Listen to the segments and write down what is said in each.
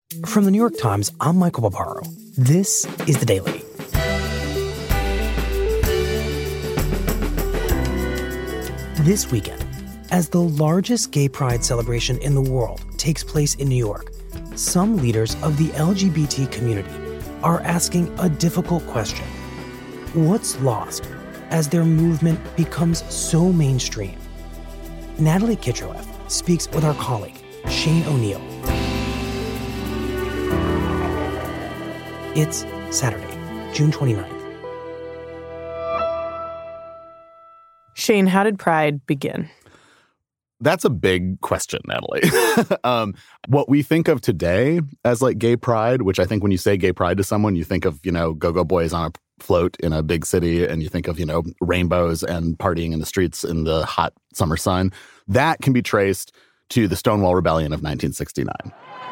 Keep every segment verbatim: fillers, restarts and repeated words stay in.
From the New York Times, I'm Michael Barbaro. This is The Daily. This weekend, as the largest gay pride celebration in the world takes place in New York, some leaders of the L G B T community are asking a difficult question. What's lost as their movement becomes so mainstream? Natalie Kitroeff speaks with our colleague, Shane O'Neill. It's Saturday, June twenty-ninth. Shane, how did Pride begin? That's a big question, Natalie. um, what we think of today as like gay pride, which I think when you say gay pride to someone, you think of, you know, go-go boys on a float in a big city, and you think of, you know, rainbows and partying in the streets in the hot summer sun. That can be traced to the Stonewall Rebellion of nineteen sixty-nine.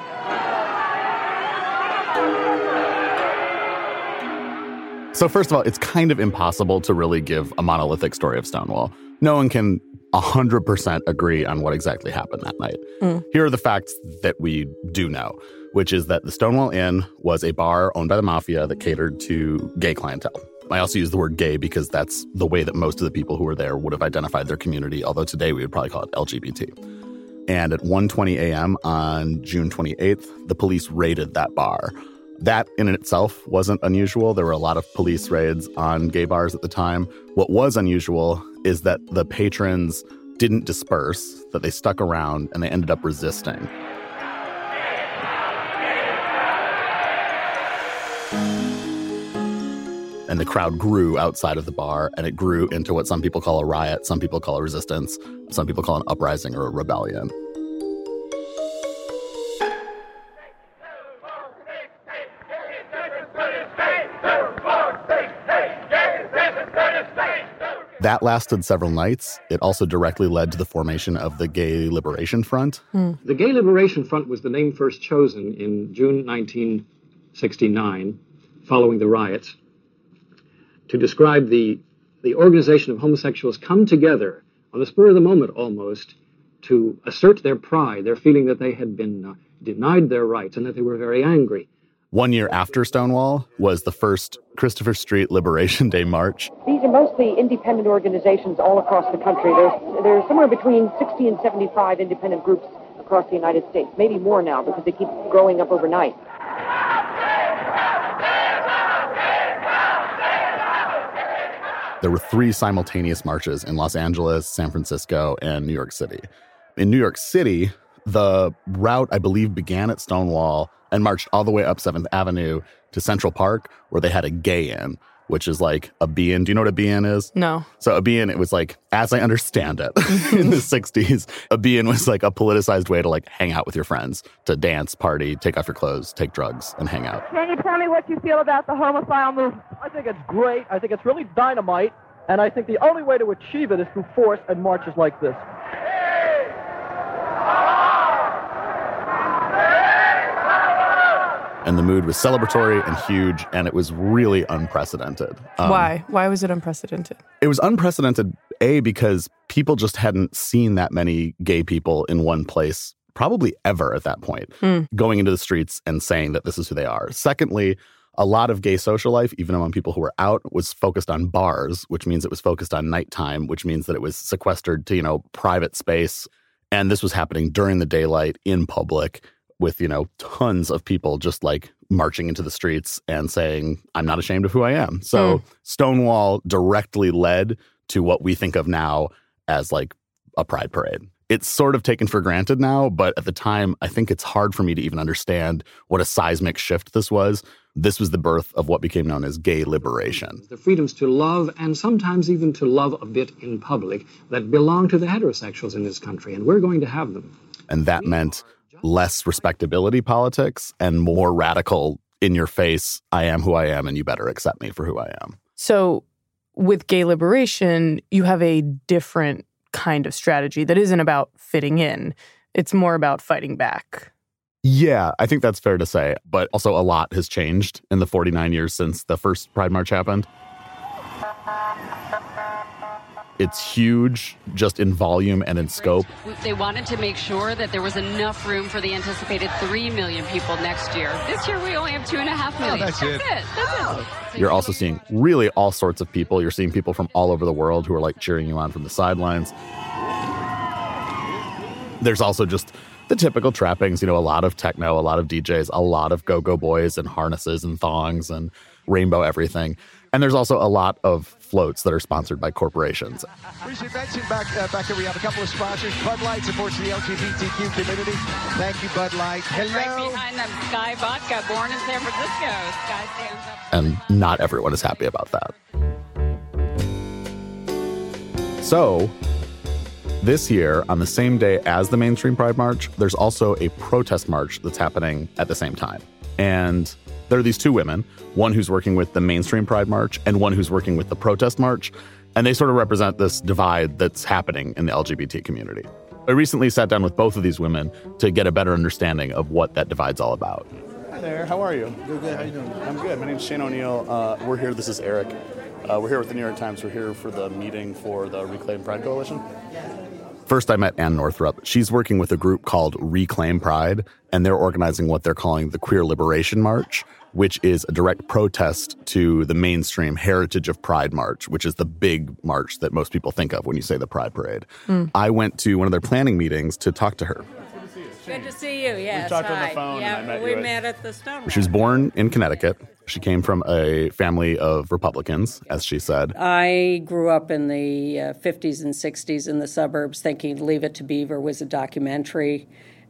So first of all, it's kind of impossible to really give a monolithic story of Stonewall. No one can one hundred percent agree on what exactly happened that night. Mm. Here are the facts that we do know, which is that the Stonewall Inn was a bar owned by the mafia that catered to gay clientele. I also use the word gay because that's the way that most of the people who were there would have identified their community, although today we would probably call it L G B T. And at one twenty a.m. on June twenty-eighth, the police raided that bar. That in itself wasn't unusual. There were a lot of police raids on gay bars at the time. What was unusual is that the patrons didn't disperse, that they stuck around, and they ended up resisting. And the crowd grew outside of the bar, and it grew into what some people call a riot, some people call a resistance, some people call an uprising or a rebellion. That lasted several nights. It also directly led to the formation of the Gay Liberation Front. Hmm. The Gay Liberation Front was the name first chosen in June nineteen sixty-nine, following the riots, to describe the, the organization of homosexuals come together on the spur of the moment almost to assert their pride, their feeling that they had been uh, denied their rights and that they were very angry. One year after Stonewall was the first Christopher Street Liberation Day March. These are mostly independent organizations all across the country. There's, there's somewhere between sixty and seventy-five independent groups across the United States, maybe more now because they keep growing up overnight. There were three simultaneous marches in Los Angeles, San Francisco, and New York City. In New York City, the route, I believe, began at Stonewall and marched all the way up seventh Avenue to Central Park, where they had a gay inn, which is like a be-in. Do you know what a be-in is? No. So a be-in, it was like, as I understand it, in the sixties, a be-in was like a politicized way to like hang out with your friends, to dance, party, take off your clothes, take drugs, and hang out. Can you tell me what you feel about the homophile movement? I think it's great. I think it's really dynamite. And I think the only way to achieve it is through force and marches like this. And the mood was celebratory and huge, and it was really unprecedented. Um, Why? Why was it unprecedented? It was unprecedented, A, because people just hadn't seen that many gay people in one place, probably ever at that point, mm. going into the streets and saying that this is who they are. Secondly, a lot of gay social life, even among people who were out, was focused on bars, which means it was focused on nighttime, which means that it was sequestered to, you know, private space. And this was happening during the daylight in public, with, you know, tons of people just like marching into the streets and saying, I'm not ashamed of who I am. So mm. Stonewall directly led to what we think of now as like a pride parade. It's sort of taken for granted now, but at the time, I think it's hard for me to even understand what a seismic shift this was. This was the birth of what became known as gay liberation. The freedoms to love, and sometimes even to love a bit in public, that belong to the heterosexuals in this country, and we're going to have them. And that meant less respectability politics and more radical, in your face, I am who I am and you better accept me for who I am. So with gay liberation, you have a different kind of strategy that isn't about fitting in. It's more about fighting back. Yeah, I think that's fair to say. But also a lot has changed in the forty-nine years since the first Pride March happened. It's huge just in volume and in scope. They wanted to make sure that there was enough room for the anticipated three million people next year. This year, we only have two and a half million. Oh, that's, that's it. it. That's it. So You're also seeing really all sorts of people. You're seeing people from all over the world who are like cheering you on from the sidelines. There's also just the typical trappings, you know, a lot of techno, a lot of D Js, a lot of go-go boys and harnesses and thongs and rainbow everything. And there's also a lot of floats that are sponsored by corporations. We should mention back, uh, back here we have a couple of sponsors. Bud Light supports the L G B T Q community. Thank you, Bud Light. Hello. Right behind them, Sky Vodka, born in San Francisco. Sky stands up. And not everyone is happy about that. So, this year, on the same day as the mainstream Pride March, there's also a protest march that's happening at the same time. And there are these two women, one who's working with the mainstream Pride March and one who's working with the protest march. And they sort of represent this divide that's happening in the L G B T community. I recently sat down with both of these women to get a better understanding of what that divide's all about. Hi there, how are you? Good, good. How you doing? I'm good. My name's Shane O'Neill. Uh, we're here, this is Eric. Uh, we're here with the New York Times. We're here for the meeting for the Reclaim Pride Coalition. First, I met Ann Northrup. She's working with a group called Reclaim Pride, and they're organizing what they're calling the Queer Liberation March, which is a direct protest to the mainstream Heritage of Pride March, which is the big march that most people think of when you say the Pride Parade. Mm. I went to one of their planning meetings to talk to her. Good to see you, yes. We talked Hi. on the phone yeah, and I met we you. met at the Stonewall. She was born in Connecticut. She came from a family of Republicans, as she said. I grew up in the uh, fifties and sixties in the suburbs thinking Leave It to Beaver was a documentary.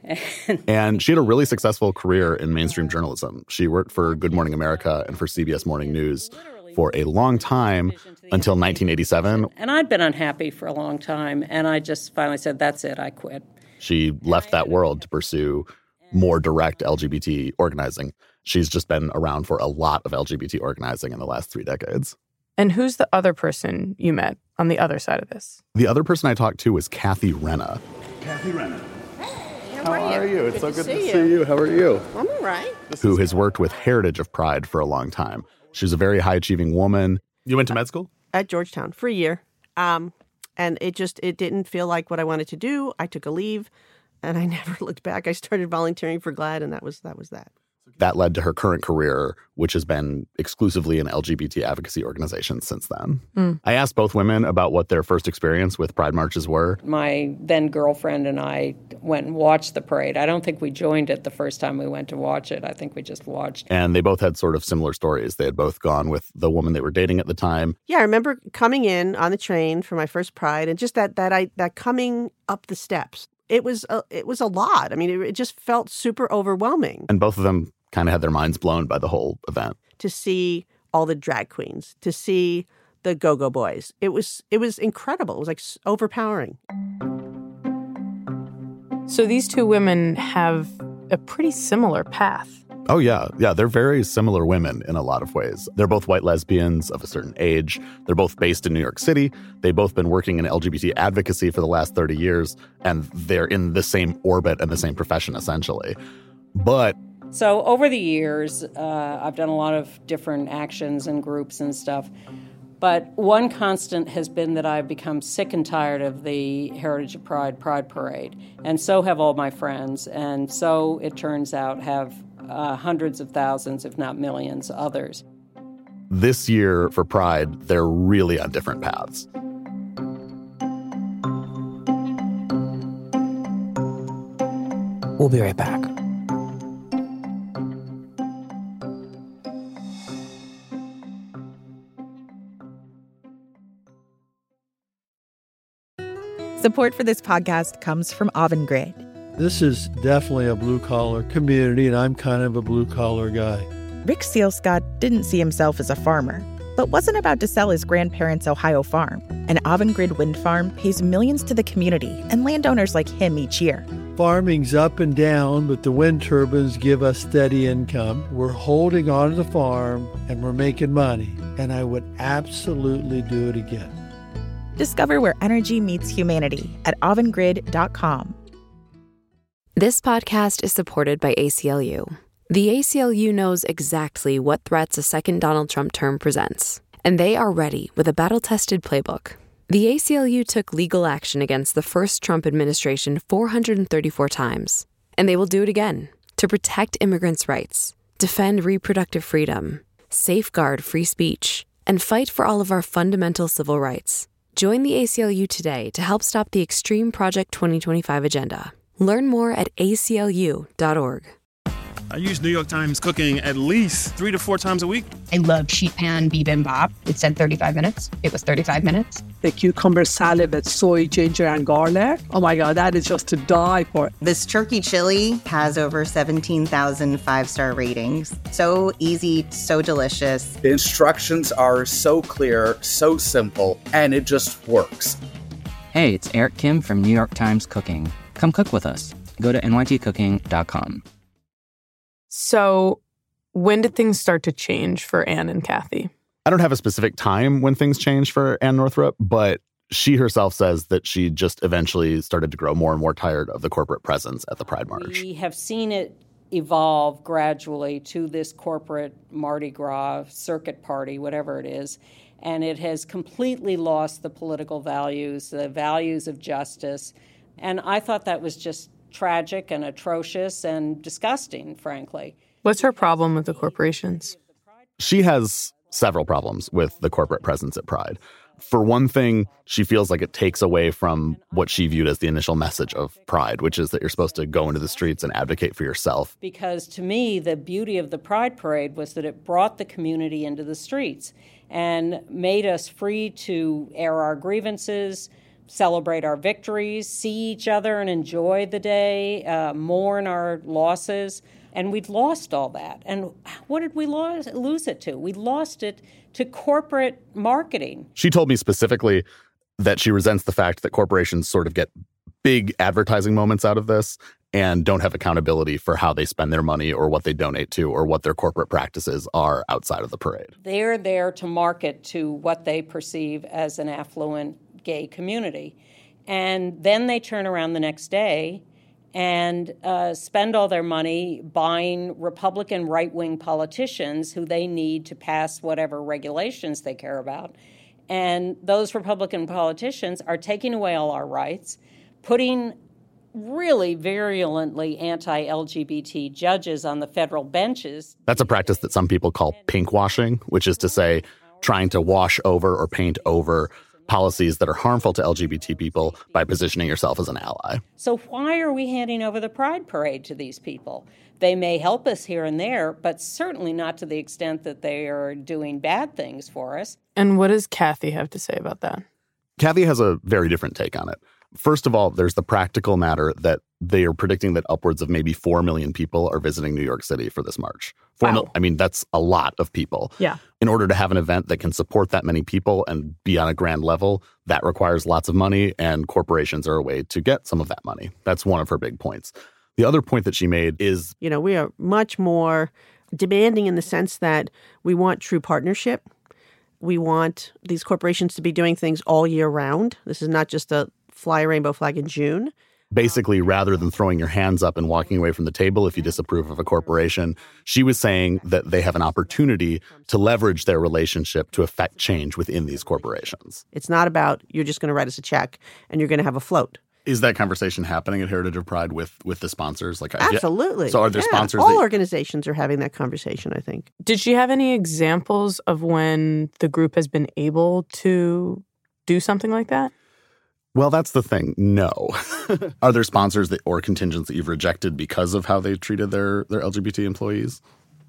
And she had a really successful career in mainstream journalism. She worked for Good Morning America and for C B S Morning News for a long time until nineteen eighty-seven. And I'd been unhappy for a long time, and I just finally said, that's it, I quit. She left that world to pursue more direct L G B T organizing. She's just been around for a lot of L G B T organizing in the last three decades. And who's the other person you met on the other side of this? The other person I talked to was Kathy Renna. Kathy Renna. Hey, how, how are, are you? you? It's good so to good see to you. see you. How are you? I'm all right. Who has worked with Heritage of Pride for a long time. She's a very high-achieving woman. You went to med school? At Georgetown for a year. Um, and it just, it didn't feel like what I wanted to do. I took a leave. And I never looked back. I started volunteering for GLAAD, and that was that was that. That led to her current career, which has been exclusively an L G B T advocacy organization since then. Mm. I asked both women about what their first experience with Pride marches were. My then girlfriend and I went and watched the parade. I don't think we joined it the first time we went to watch it. I think we just watched. And they both had sort of similar stories. They had both gone with the woman they were dating at the time. Yeah, I remember coming in on the train for my first Pride, and just that that I that coming up the steps. It was a, it was a lot. I mean, it, it just felt super overwhelming. And both of them kind of had their minds blown by the whole event. To see all the drag queens, to see the go-go boys. It was it was incredible. It was like overpowering. So these two women have a pretty similar path. Oh, yeah. Yeah, they're very similar women in a lot of ways. They're both white lesbians of a certain age. They're both based in New York City. They've both been working in L G B T advocacy for the last thirty years, and they're in the same orbit and the same profession, essentially. But so over the years, uh, I've done a lot of different actions and groups and stuff. But one constant has been that I've become sick and tired of the Heritage of Pride Pride Parade. And so have all my friends. And so, it turns out, have uh, hundreds of thousands, if not millions, others. This year for Pride, they're really on different paths. We'll be right back. Support for this podcast comes from Avangrid. This is definitely a blue-collar community, and I'm kind of a blue-collar guy. Rick Sealscott didn't see himself as a farmer, but wasn't about to sell his grandparents' Ohio farm. An Avangrid wind farm pays millions to the community and landowners like him each year. Farming's up and down, but the wind turbines give us steady income. We're holding on to the farm, and we're making money, and I would absolutely do it again. Discover where energy meets humanity at avangrid dot com. This podcast is supported by A C L U. The A C L U knows exactly what threats a second Donald Trump term presents, and they are ready with a battle-tested playbook. The A C L U took legal action against the first Trump administration four hundred thirty-four times, and they will do it again to protect immigrants' rights, defend reproductive freedom, safeguard free speech, and fight for all of our fundamental civil rights. Join the A C L U today to help stop the extreme Project twenty twenty-five agenda. Learn more at A C L U dot org. I use New York Times Cooking at least three to four times a week. I love sheet pan bibimbap. It said thirty-five minutes. It was thirty-five minutes. The cucumber salad with soy, ginger, and garlic. Oh my God, that is just to die for. This turkey chili has over seventeen thousand five-star ratings. So easy, so delicious. The instructions are so clear, so simple, and it just works. Hey, it's Eric Kim from New York Times Cooking. Come cook with us. Go to N Y T cooking dot com. So when did things start to change for Anne and Kathy? I don't have a specific time when things changed for Anne Northrup, but she herself says that she just eventually started to grow more and more tired of the corporate presence at the Pride March. We have seen it evolve gradually to this corporate Mardi Gras circuit party, whatever it is, and it has completely lost the political values, the values of justice, and I thought that was just tragic and atrocious and disgusting, frankly. What's her problem with the corporations? She has several problems with the corporate presence at Pride. For one thing, she feels like it takes away from what she viewed as the initial message of Pride, which is that you're supposed to go into the streets and advocate for yourself. Because to me, the beauty of the Pride Parade was that it brought the community into the streets and made us free to air our grievances, celebrate our victories, see each other and enjoy the day, uh, mourn our losses. And we'd lost all that. And what did we lose, lose it to? We lost it to corporate marketing. She told me specifically that she resents the fact that corporations sort of get big advertising moments out of this and don't have accountability for how they spend their money or what they donate to or what their corporate practices are outside of the parade. They're there to market to what they perceive as an affluent gay community. And then they turn around the next day and uh, spend all their money buying Republican right-wing politicians who they need to pass whatever regulations they care about. And those Republican politicians are taking away all our rights, putting really virulently anti-L G B T judges on the federal benches. That's a practice that some people call pinkwashing, which is to say trying to wash over or paint over policies that are harmful to L G B T people by positioning yourself as an ally. So why are we handing over the Pride Parade to these people? They may help us here and there, but certainly not to the extent that they are doing bad things for us. And what does Kathy have to say about that? Kathy has a very different take on it. First of all, there's the practical matter that they are predicting that upwards of maybe four million people are visiting New York City for this march. Four wow. mil- I mean, that's a lot of people. Yeah. In order to have an event that can support that many people and be on a grand level, that requires lots of money, and corporations are a way to get some of that money. That's one of her big points. The other point that she made is, you know, we are much more demanding in the sense that we want true partnership. We want these corporations to be doing things all year round. This is not just a fly a rainbow flag in June. Basically, rather than throwing your hands up and walking away from the table if you disapprove of a corporation, she was saying that they have an opportunity to leverage their relationship to affect change within these corporations. It's not about you're just going to write us a check and you're going to have a float. Is that conversation happening at Heritage of Pride with, with the sponsors? Like, Absolutely. So are there yeah. sponsors? All that... organizations are having that conversation, I think. Did she have any examples of when the group has been able to do something like that? Well, that's the thing. No. Are there sponsors that, or contingents that you've rejected because of how they treated their, their L G B T employees?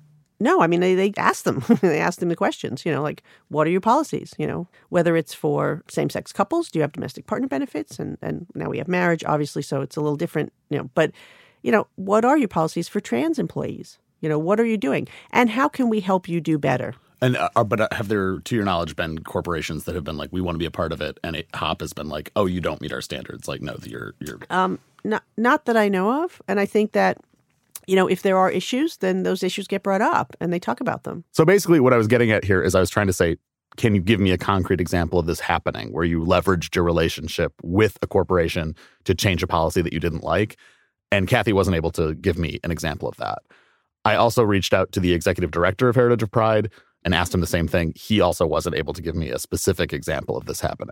No, I mean, they, they asked them. They asked them the questions, you know, like, what are your policies? You know, whether it's for same-sex couples, do you have domestic partner benefits? And, and now we have marriage, obviously, so it's a little different, you know. But, you know, what are your policies for trans employees? You know, what are you doing? And how can we help you do better? And uh, but have there, to your knowledge, been corporations that have been like, we want to be a part of it, and it, HOP has been like, oh, you don't meet our standards? Like, no, you're you're. Um, not not that I know of, and I think that, you know, if there are issues, then those issues get brought up and they talk about them. So basically, what I was getting at here is I was trying to say, can you give me a concrete example of this happening, where you leveraged your relationship with a corporation to change a policy that you didn't like? And Kathy wasn't able to give me an example of that. I also reached out to the executive director of Heritage of Pride and asked him the same thing. He also wasn't able to give me a specific example of this happening.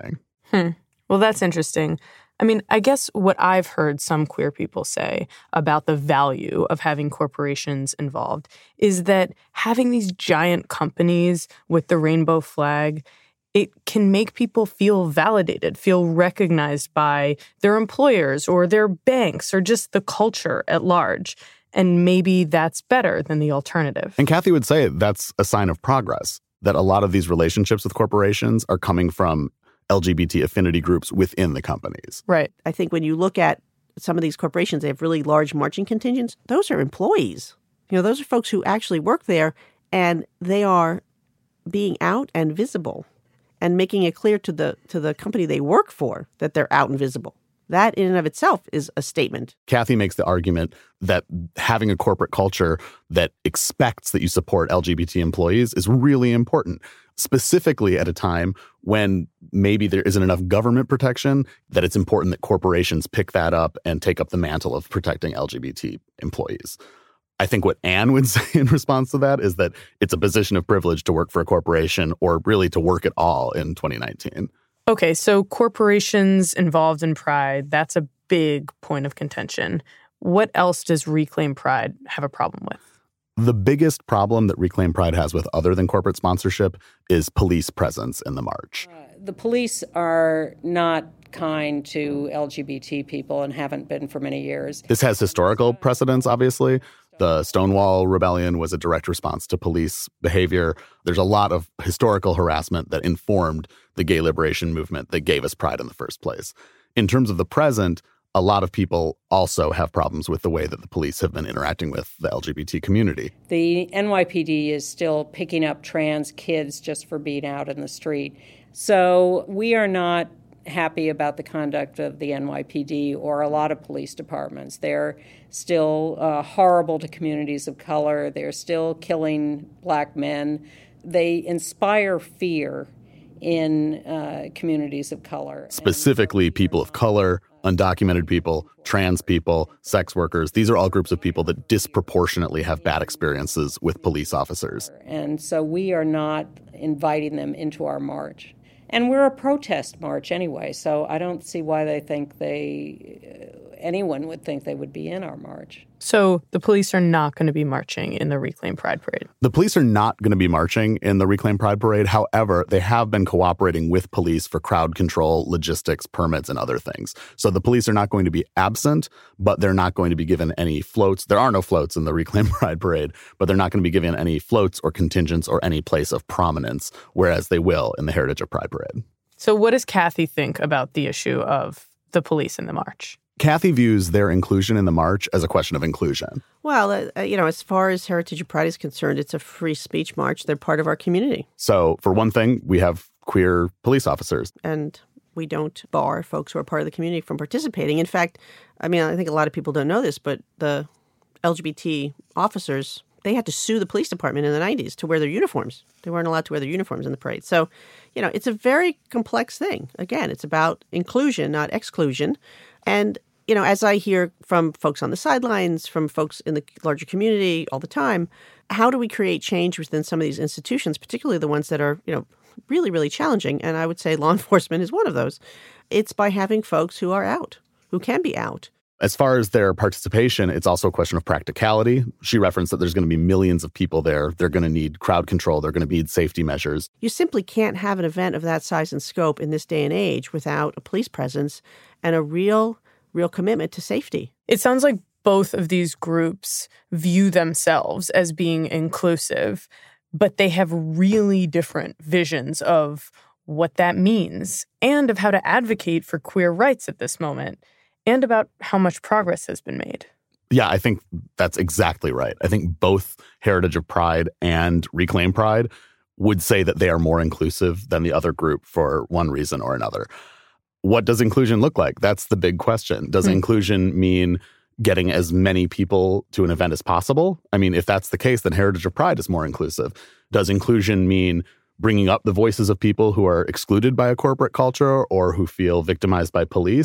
Hmm. Well, that's interesting. I mean, I guess what I've heard some queer people say about the value of having corporations involved is that having these giant companies with the rainbow flag, it can make people feel validated, feel recognized by their employers or their banks or just the culture at large. And maybe that's better than the alternative. And Kathy would say that's a sign of progress, that a lot of these relationships with corporations are coming from L G B T affinity groups within the companies. Right. I think when you look at some of these corporations, they have really large marching contingents. Those are employees. You know, those are folks who actually work there, and they are being out and visible and making it clear to the to the company they work for that they're out and visible. That in and of itself is a statement. Kathy makes the argument that having a corporate culture that expects that you support L G B T employees is really important, specifically at a time when maybe there isn't enough government protection, that it's important that corporations pick that up and take up the mantle of protecting L G B T employees. I think what Anne would say in response to that is that it's a position of privilege to work for a corporation or really to work at all in twenty nineteen. Okay, so corporations involved in Pride, that's a big point of contention. What else does Reclaim Pride have a problem with? The biggest problem that Reclaim Pride has with other than corporate sponsorship is police presence in the march. Uh, the police are not kind to L G B T people and haven't been for many years. This has historical precedents, obviously. The Stonewall Rebellion was a direct response to police behavior. There's a lot of historical harassment that informed the gay liberation movement that gave us Pride in the first place. In terms of the present, a lot of people also have problems with the way that the police have been interacting with the L G B T community. The N Y P D is still picking up trans kids just for being out in the street. So we are not happy about the conduct of the N Y P D or a lot of police departments. They're still uh, horrible to communities of color. They're still killing black men. They inspire fear in uh, communities of color. Specifically, people of color, undocumented people, trans people, sex workers. These are all groups of people that disproportionately have bad experiences with police officers. And so we are not inviting them into our march. And we're a protest march anyway, so I don't see why they think they, uh, anyone would think they would be in our march. So the police are not going to be marching in the Reclaim Pride Parade? The police are not going to be marching in the Reclaim Pride Parade. However, they have been cooperating with police for crowd control, logistics, permits, and other things. So the police are not going to be absent, but they're not going to be given any floats. There are no floats in the Reclaim Pride Parade, but they're not going to be given any floats or contingents or any place of prominence, whereas they will in the Heritage of Pride Parade. So what does Kathy think about the issue of the police in the march? Kathy views their inclusion in the march as a question of inclusion. Well, uh, you know, as far as Heritage of Pride is concerned, it's a free speech march. They're part of our community. So, for one thing, we have queer police officers. And we don't bar folks who are part of the community from participating. In fact, I mean, I think a lot of people don't know this, but the L G B T officers, they had to sue the police department in the nineties to wear their uniforms. They weren't allowed to wear their uniforms in the parade. So, you know, it's a very complex thing. Again, it's about inclusion, not exclusion. And, you know, as I hear from folks on the sidelines, from folks in the larger community all the time, how do we create change within some of these institutions, particularly the ones that are, you know, really, really challenging? And I would say law enforcement is one of those. It's by having folks who are out, who can be out. As far as their participation, it's also a question of practicality. She referenced that there's going to be millions of people there. They're going to need crowd control. They're going to need safety measures. You simply can't have an event of that size and scope in this day and age without a police presence and a real, real commitment to safety. It sounds like both of these groups view themselves as being inclusive, but they have really different visions of what that means and of how to advocate for queer rights at this moment, and about how much progress has been made. Yeah, I think that's exactly right. I think both Heritage of Pride and Reclaim Pride would say that they are more inclusive than the other group for one reason or another. What does inclusion look like? That's the big question. Does mm-hmm. inclusion mean getting as many people to an event as possible? I mean, if that's the case, then Heritage of Pride is more inclusive. Does inclusion mean bringing up the voices of people who are excluded by a corporate culture or who feel victimized by police?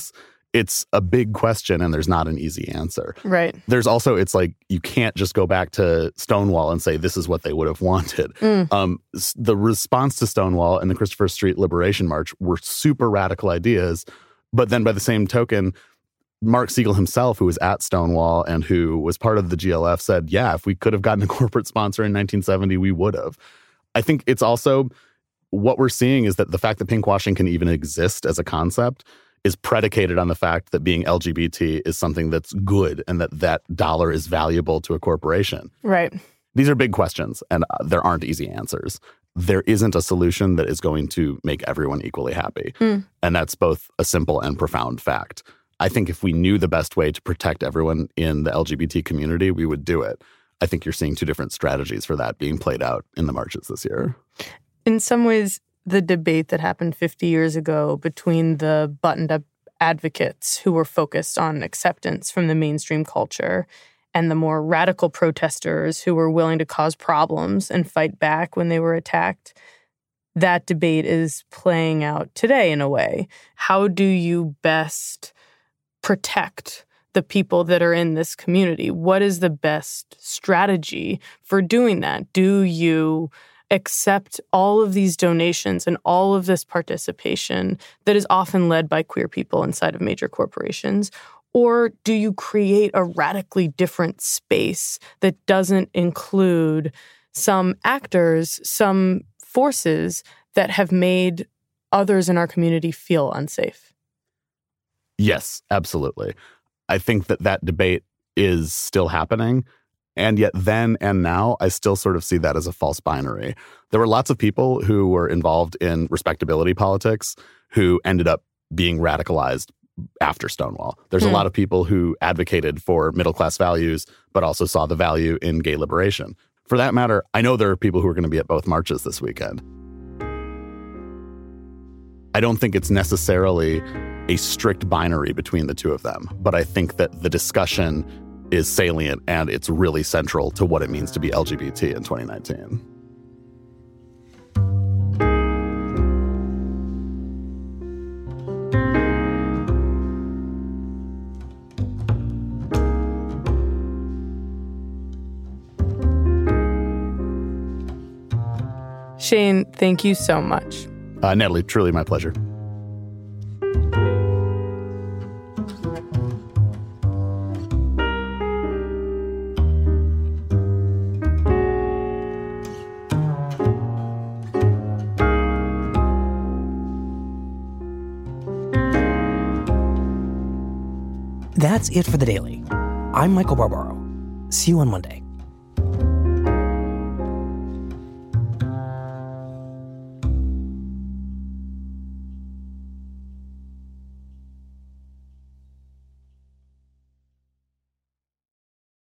It's a big question and there's not an easy answer. Right. There's also, it's like, you can't just go back to Stonewall and say this is what they would have wanted. Mm. Um, the response to Stonewall and the Christopher Street Liberation March were super radical ideas. But then by the same token, Mark Siegel himself, who was at Stonewall and who was part of the G L F, said, yeah, if we could have gotten a corporate sponsor in nineteen seventy, we would have. I think it's also, what we're seeing is that the fact that pinkwashing can even exist as a concept is predicated on the fact that being L G B T is something that's good and that that dollar is valuable to a corporation. Right. These are big questions, and uh, there aren't easy answers. There isn't a solution that is going to make everyone equally happy. Mm. And that's both a simple and profound fact. I think if we knew the best way to protect everyone in the L G B T community, we would do it. I think you're seeing two different strategies for that being played out in the marches this year. In some ways, the debate that happened fifty years ago between the buttoned-up advocates who were focused on acceptance from the mainstream culture and the more radical protesters who were willing to cause problems and fight back when they were attacked, that debate is playing out today in a way. How do you best protect the people that are in this community? What is the best strategy for doing that? Do you accept all of these donations and all of this participation that is often led by queer people inside of major corporations? Or do you create a radically different space that doesn't include some actors, some forces that have made others in our community feel unsafe? Yes, absolutely. I think that that debate is still happening. And yet then and now, I still sort of see that as a false binary. There were lots of people who were involved in respectability politics who ended up being radicalized after Stonewall. There's mm. a lot of people who advocated for middle-class values, but also saw the value in gay liberation. For that matter, I know there are people who are going to be at both marches this weekend. I don't think it's necessarily a strict binary between the two of them, but I think that the discussion is salient and it's really central to what it means to be L G B T in twenty nineteen. Shane, thank you so much. Uh, Natalie, truly my pleasure. That's it for The Daily. I'm Michael Barbaro. See you on Monday.